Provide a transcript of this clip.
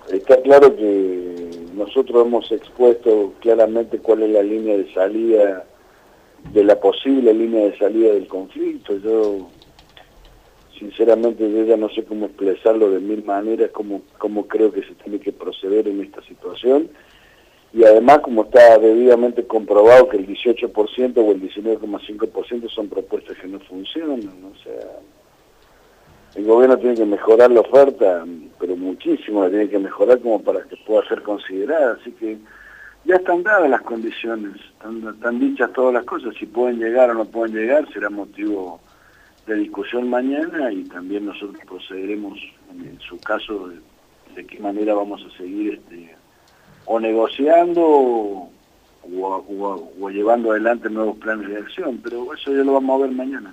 está claro que nosotros hemos expuesto claramente cuál es la línea de salida, de la posible línea de salida del conflicto. Yo, sinceramente, yo ya no sé cómo expresarlo de mil maneras, cómo creo que se tiene que proceder en esta situación. Y además, como está debidamente comprobado que el 18% o el 19,5% son propuestas que no funcionan, o sea, el gobierno tiene que mejorar la oferta, pero muchísimo la tiene que mejorar como para que pueda ser considerada, así que ya están dadas las condiciones, están dichas todas las cosas, si pueden llegar o no pueden llegar será motivo de discusión mañana y también nosotros procederemos, en su caso, de qué manera vamos a seguir o negociando o llevando adelante nuevos planes de acción, pero eso ya lo vamos a ver mañana.